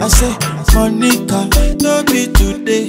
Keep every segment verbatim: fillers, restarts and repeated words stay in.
I say, Monica, no be today.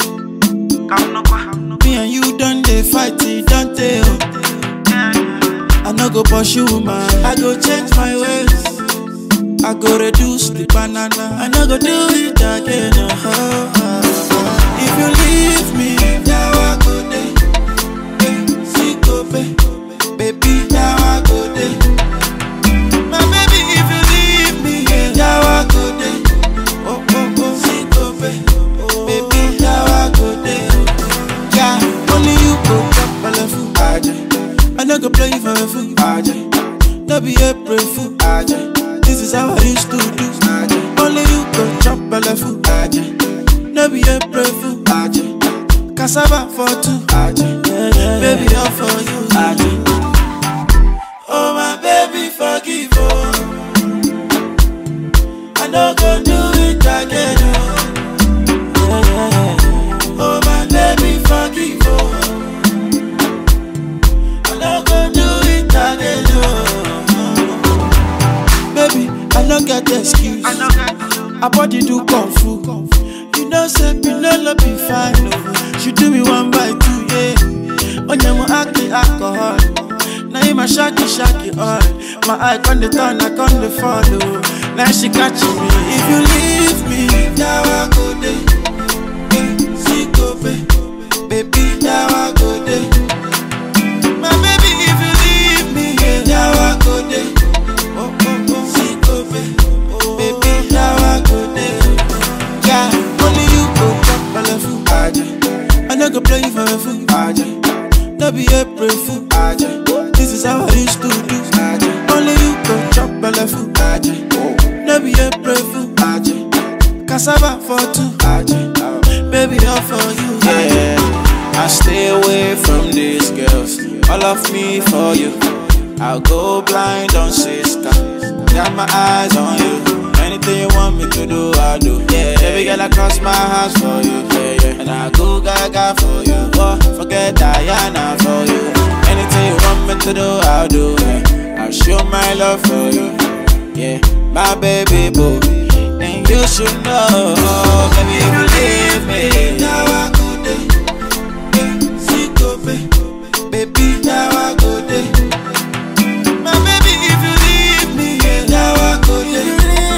Me and you done dey fight, it don't tell. I no go pursue man, I go change my ways. I go reduce the banana, I no go do it again. Oh, oh, oh. If you leave me, now I go there. See go baby, baby, now I go there. My baby, if you leave me, now I go there. Oh oh oh, see go baby, baby, now I go there. Yeah, only you go drop my level. I no go play you for a fool. No be April fool. This is how I used to do. Only you go chop belly food. No be April fool. Cassava for two. Baby, all for you. Oh my baby, forgive oh. I no go do it again oh. Oh my baby, forgive oh. I no go do it again oh. Baby, I no get excuse. I body do kung fu. You know, say Pinelo be fine. Oh. She do me one by two, yeah. On your acting alcohol. Now you my shaky shaky all. My eye on the turn, I on the follow. Now she catching me. If you leave me, now I go there. See go baby, now I go there. My baby, if you leave me, now I go there. Oh oh oh, see go baby, now I go there. Yeah, only you go drop my level. I no go play you for a fool. No be April fool. This is how I used to do. Only you go chop my level. No be April fool. Cassava for two. Baby, all for you. Yeah, I stay away from these girls. All of me for you. I'll go blind on sister. Got my eyes on you. Anything you want me to do, I'll do. Yeah, every girl I cross my heart for you. Yeah, yeah. And I go gaga for you. Oh, forget Diana for you. Anything you want me to do, I'll do. Yeah. I'll show my love for you. Yeah, my baby boo. And you should know, baby, if you leave me, now I go there. See go baby, now I go there. My baby, if you leave me, now I go there.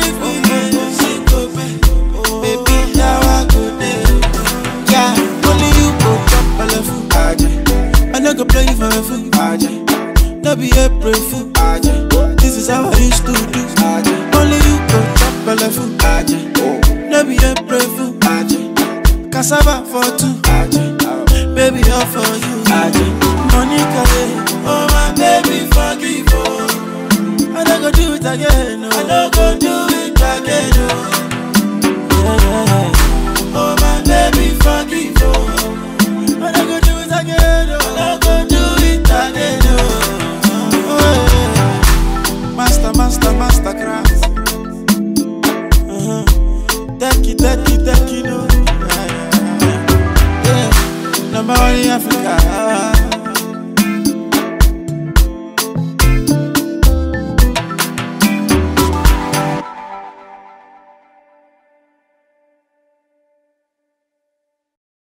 See go baby, now I go there. Yeah, only you go drop my level. I no go play you for a fool. No be April fool. This is how I used to do. Only you go drop my level. No be April fool. Cassava for two. Baby, all for you. Monica, oh my baby, forgive oh. I don't go do it again. No. I don't go do it.